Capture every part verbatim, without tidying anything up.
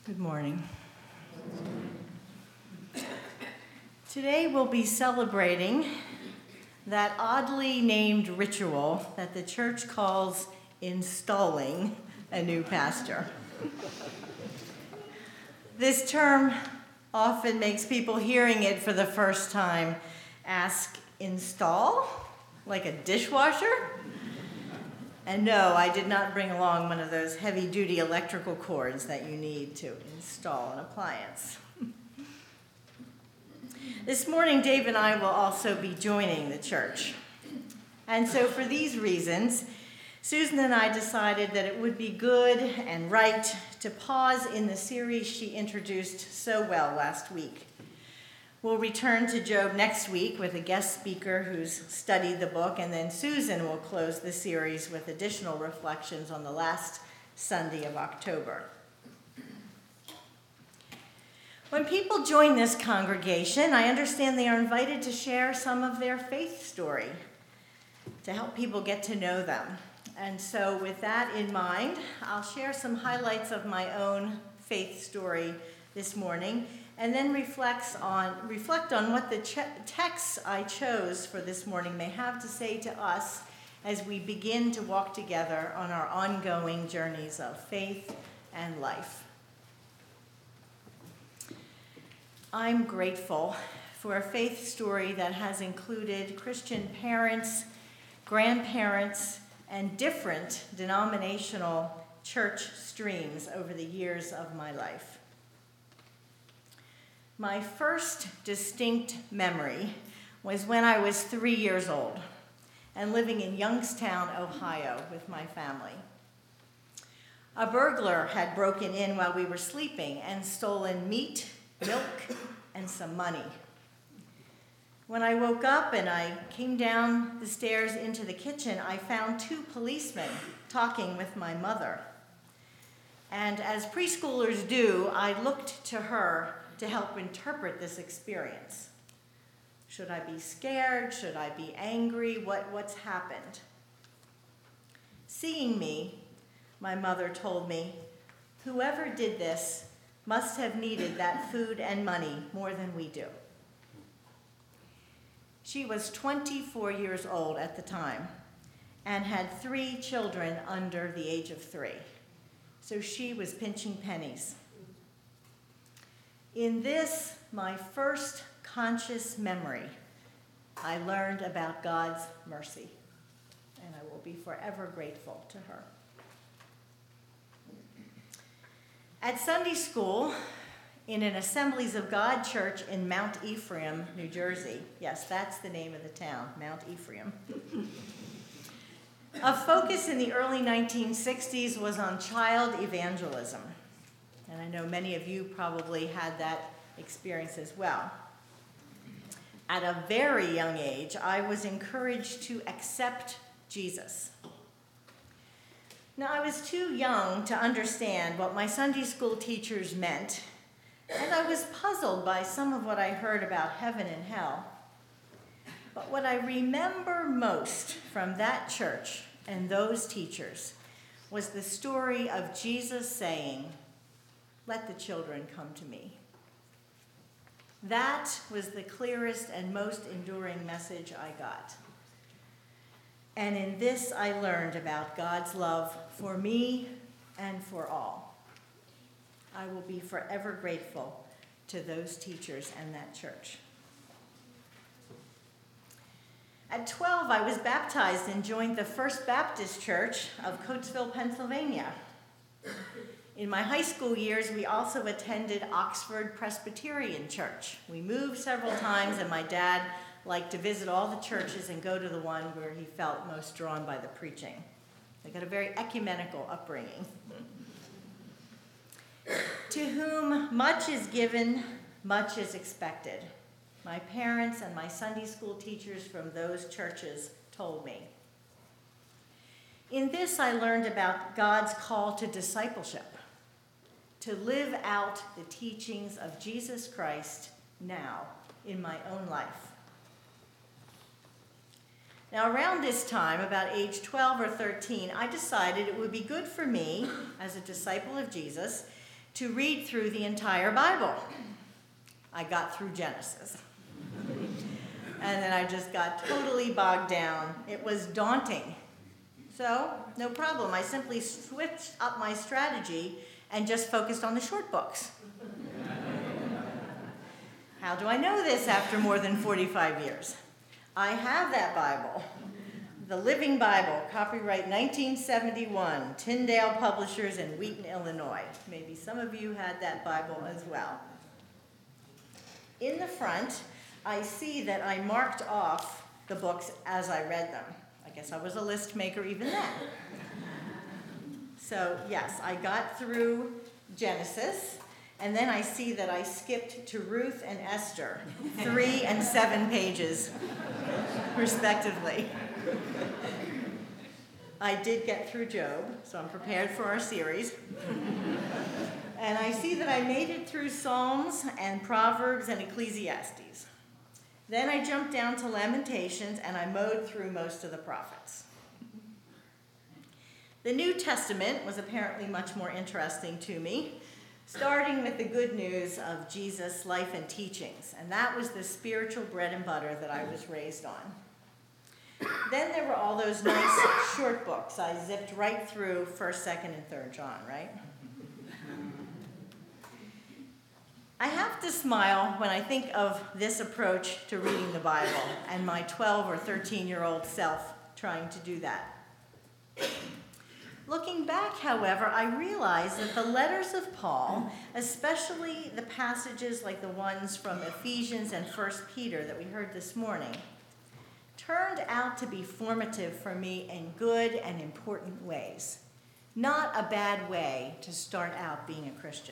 Good morning. Today we'll be celebrating that oddly named ritual that the church calls installing a new pastor. This term often makes people hearing it for the first time ask, install? Like a dishwasher? And no, I did not bring along one of those heavy-duty electrical cords that you need to install an appliance. This morning, Dave and I will also be joining the church. And so for these reasons, Susan and I decided that it would be good and right to pause in the series she introduced so well last week. We'll return to Job next week with a guest speaker who's studied the book, and then Susan will close the series with additional reflections on the last Sunday of October. When people join this congregation, I understand they are invited to share some of their faith story to help people get to know them. And so with that in mind, I'll share some highlights of my own faith story this morning, and then reflects on, reflect on what the ch- texts I chose for this morning may have to say to us as we begin to walk together on our ongoing journeys of faith and life. I'm grateful for a faith story that has included Christian parents, grandparents, and different denominational church streams over the years of my life. My first distinct memory was when I was three years old and living in Youngstown, Ohio with my family. A burglar had broken in while we were sleeping and stolen meat, milk, and some money. When I woke up and I came down the stairs into the kitchen, I found two policemen talking with my mother. And as preschoolers do, I looked to her to help interpret this experience. Should I be scared? Should I be angry? What, what's happened? Seeing me, my mother told me, whoever did this must have needed that food and money more than we do. She was twenty-four years old at the time and had three children under the age of three. So she was pinching pennies. In this, my first conscious memory, I learned about God's mercy, and I will be forever grateful to her. At Sunday school, in an Assemblies of God church in Mount Ephraim, New Jersey, yes, that's the name of the town, Mount Ephraim, a focus in the early nineteen sixties was on child evangelism. And I know many of you probably had that experience as well. At a very young age, I was encouraged to accept Jesus. Now, I was too young to understand what my Sunday school teachers meant, and I was puzzled by some of what I heard about heaven and hell. But what I remember most from that church and those teachers was the story of Jesus saying, "Let the children come to me." That was the clearest and most enduring message I got. And in this, I learned about God's love for me and for all. I will be forever grateful to those teachers and that church. At twelve, I was baptized and joined the First Baptist Church of Coatesville, Pennsylvania. In my high school years, we also attended Oxford Presbyterian Church. We moved several times, and my dad liked to visit all the churches and go to the one where he felt most drawn by the preaching. I got a very ecumenical upbringing. To whom much is given, much is expected. My parents and my Sunday school teachers from those churches told me. In this, I learned about God's call to discipleship, to live out the teachings of Jesus Christ now in my own life. Now, around this time, about age twelve or thirteen, I decided it would be good for me, as a disciple of Jesus, to read through the entire Bible. I got through Genesis. And then I just got totally bogged down. It was daunting. So, no problem. I simply switched up my strategy and just focused on the short books. How do I know this after more than forty-five years? I have that Bible, the Living Bible, copyright nineteen seventy-one, Tyndale Publishers in Wheaton, Illinois. Maybe some of you had that Bible as well. In the front, I see that I marked off the books as I read them. I guess I was a list maker even then. So yes, I got through Genesis, and then I see that I skipped to Ruth and Esther, three and seven pages, respectively. I did get through Job, so I'm prepared for our series. And I see that I made it through Psalms and Proverbs and Ecclesiastes. Then I jumped down to Lamentations, and I mowed through most of the prophets. The New Testament was apparently much more interesting to me, starting with the good news of Jesus' life and teachings, and that was the spiritual bread and butter that I was raised on. Then there were all those nice short books. I zipped right through first, second, and third John, right? I have to smile when I think of this approach to reading the Bible and my twelve or thirteen-year-old self trying to do that. Looking back, however, I realize that the letters of Paul, especially the passages like the ones from Ephesians and First Peter that we heard this morning, turned out to be formative for me in good and important ways. Not a bad way to start out being a Christian.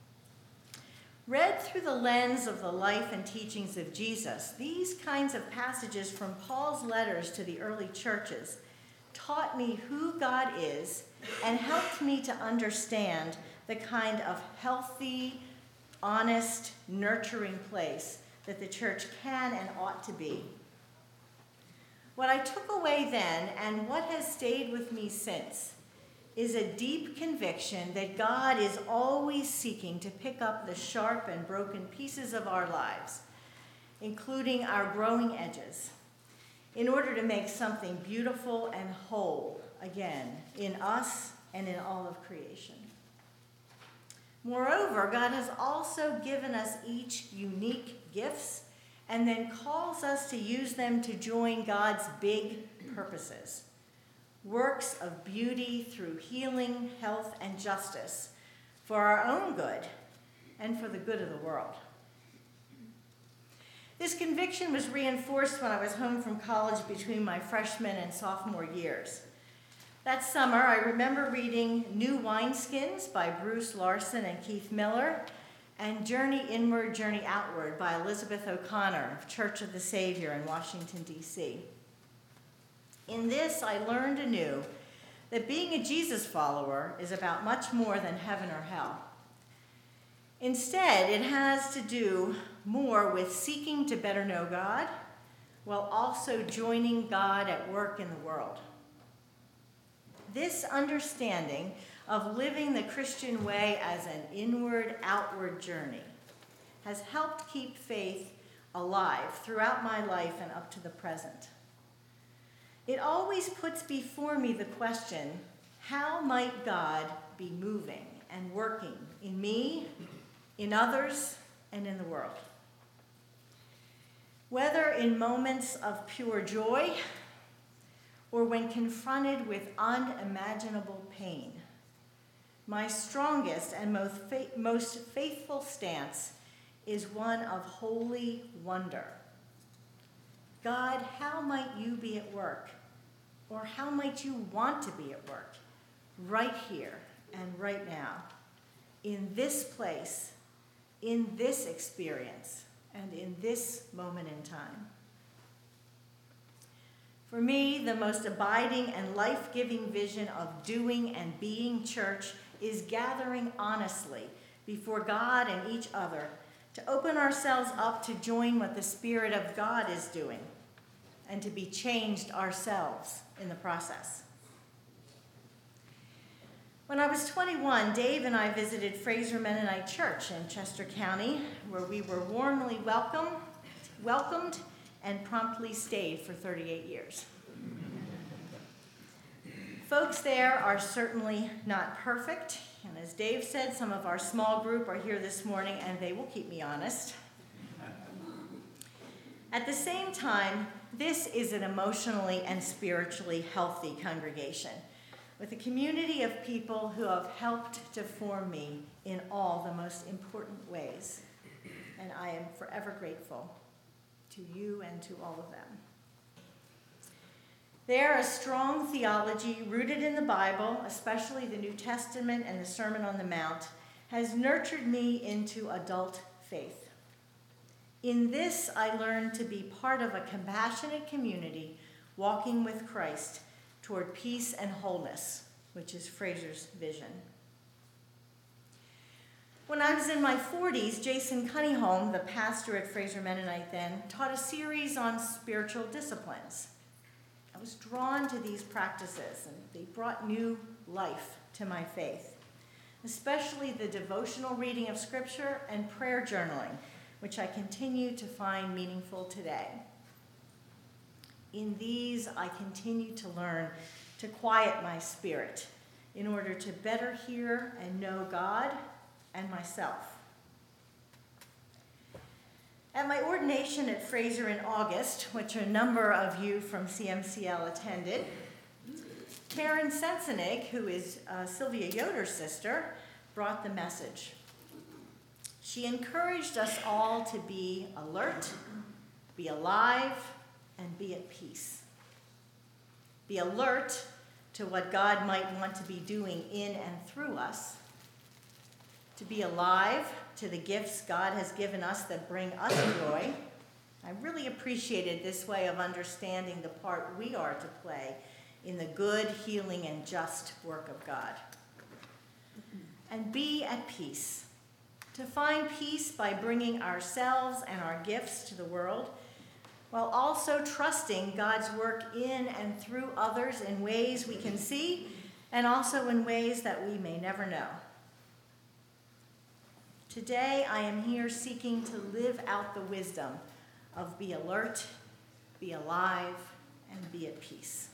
Read through the lens of the life and teachings of Jesus, these kinds of passages from Paul's letters to the early churches taught me who God is and helped me to understand the kind of healthy, honest, nurturing place that the church can and ought to be. What I took away then, and what has stayed with me since, is a deep conviction that God is always seeking to pick up the sharp and broken pieces of our lives, including our growing edges, in order to make something beautiful and whole again in us and in all of creation. Moreover, God has also given us each unique gifts and then calls us to use them to join God's big purposes. Works of beauty through healing, health, and justice for our own good and for the good of the world. This conviction was reinforced when I was home from college between my freshman and sophomore years. That summer, I remember reading New Wineskins by Bruce Larson and Keith Miller, and Journey Inward, Journey Outward by Elizabeth O'Connor of Church of the Savior in Washington, D C In this, I learned anew that being a Jesus follower is about much more than heaven or hell. Instead, it has to do more with seeking to better know God, while also joining God at work in the world. This understanding of living the Christian way as an inward-outward journey has helped keep faith alive throughout my life and up to the present. It always puts before me the question, how might God be moving and working in me, in others, and in the world? Whether in moments of pure joy or when confronted with unimaginable pain, my strongest and most, fa- most faithful stance is one of holy wonder. God, how might you be at work? Or how might you want to be at work right here and right now, in this place, in this experience, and in this moment in time? For me, the most abiding and life-giving vision of doing and being church is gathering honestly before God and each other to open ourselves up to join what the Spirit of God is doing and to be changed ourselves in the process. When I was twenty-one, Dave and I visited Fraser Mennonite Church in Chester County, where we were warmly welcomed, welcomed and promptly stayed for thirty-eight years. Folks there are certainly not perfect, and as Dave said, some of our small group are here this morning, and they will keep me honest. At the same time, this is an emotionally and spiritually healthy congregation, with a community of people who have helped to form me in all the most important ways. And I am forever grateful to you and to all of them. Their strong theology rooted in the Bible, especially the New Testament and the Sermon on the Mount, has nurtured me into adult faith. In this, I learned to be part of a compassionate community walking with Christ toward peace and wholeness, which is Fraser's vision. When I was in my forties, Jason Cunningham, the pastor at Fraser Mennonite then, taught a series on spiritual disciplines. I was drawn to these practices, and they brought new life to my faith, especially the devotional reading of Scripture and prayer journaling, which I continue to find meaningful today. In these, I continue to learn to quiet my spirit in order to better hear and know God and myself. At my ordination at Fraser in August, which a number of you from C M C L attended, Karen Sensenig, who is uh, Sylvia Yoder's sister, brought the message. She encouraged us all to be alert, be alive, and be at peace. Be alert to what God might want to be doing in and through us. To be alive to the gifts God has given us that bring us joy. I really appreciated this way of understanding the part we are to play in the good, healing, and just work of God. And be at peace. To find peace by bringing ourselves and our gifts to the world, while also trusting God's work in and through others in ways we can see, and also in ways that we may never know. Today, I am here seeking to live out the wisdom of be alert, be alive, and be at peace.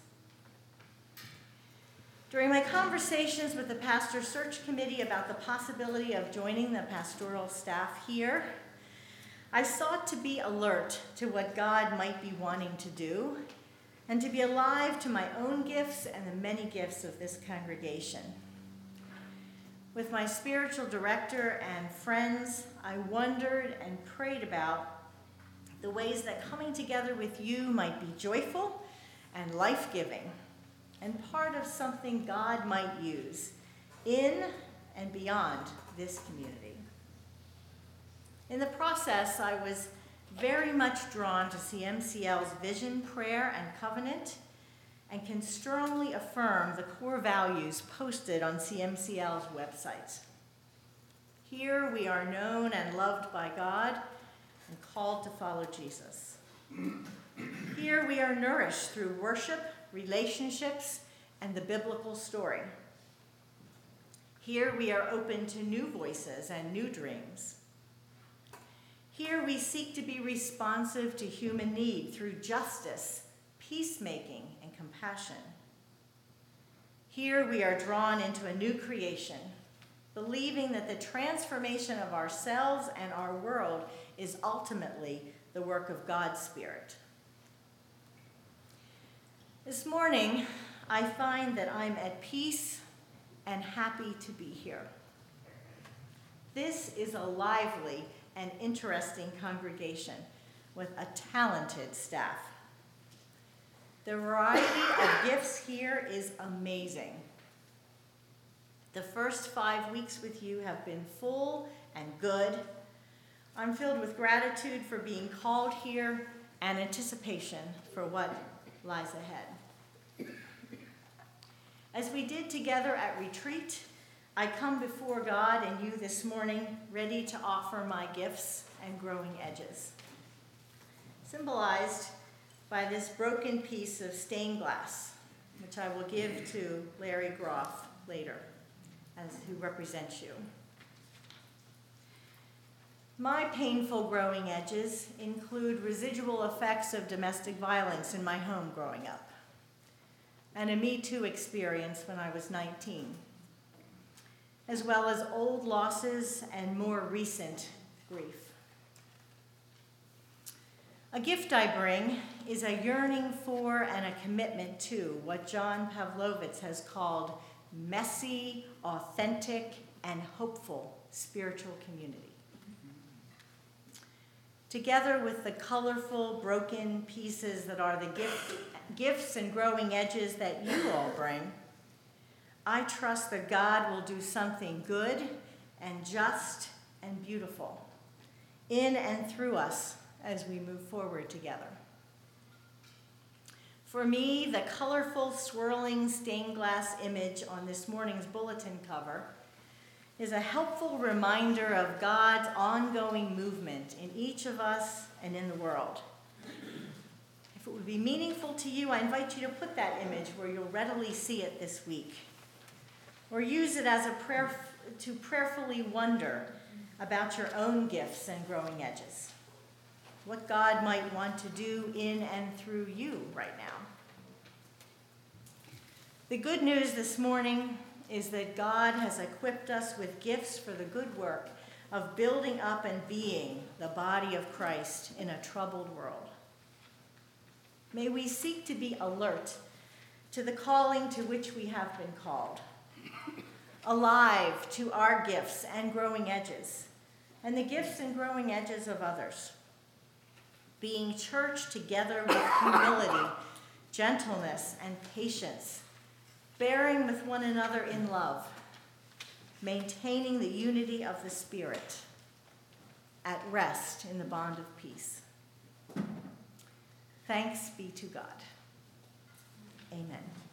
During my conversations with the pastor search committee about the possibility of joining the pastoral staff here, I sought to be alert to what God might be wanting to do, and to be alive to my own gifts and the many gifts of this congregation. With my spiritual director and friends, I wondered and prayed about the ways that coming together with you might be joyful and life-giving, and part of something God might use in and beyond this community. In the process, I was very much drawn to C M C L's vision, prayer, and covenant, and can strongly affirm the core values posted on C M C L's website. Here we are known and loved by God and called to follow Jesus. Here we are nourished through worship, relationships, and the biblical story. Here we are open to new voices and new dreams. Here we seek to be responsive to human need through justice, peacemaking, and compassion. Here we are drawn into a new creation, believing that the transformation of ourselves and our world is ultimately the work of God's Spirit. This morning, I find that I'm at peace and happy to be here. This is a lively and interesting congregation with a talented staff. The variety of gifts here is amazing. The first five weeks with you have been full and good. I'm filled with gratitude for being called here and anticipation for what lies ahead. As we did together at retreat, I come before God and you this morning ready to offer my gifts and growing edges, symbolized by this broken piece of stained glass, which I will give to Larry Groff later. as who represents you. My painful growing edges include residual effects of domestic violence in my home growing up, and a Me Too experience when I was nineteen, as well as old losses and more recent grief. A gift I bring is a yearning for and a commitment to what John Pavlovitz has called messy, authentic, and hopeful spiritual community. Together with the colorful, broken pieces that are the gift, gifts and growing edges that you all bring, I trust that God will do something good and just and beautiful in and through us as we move forward together. For me, the colorful, swirling stained glass image on this morning's bulletin cover is a helpful reminder of God's ongoing movement in each of us and in the world. If it would be meaningful to you, I invite you to put that image where you'll readily see it this week, or use it as a prayer to prayerfully wonder about your own gifts and growing edges, what God might want to do in and through you right now. The good news this morning is that God has equipped us with gifts for the good work of building up and being the body of Christ in a troubled world. May we seek to be alert to the calling to which we have been called, alive to our gifts and growing edges, and the gifts and growing edges of others, being church together with humility, gentleness, and patience, bearing with one another in love, maintaining the unity of the Spirit, at rest in the bond of peace. Thanks be to God. Amen.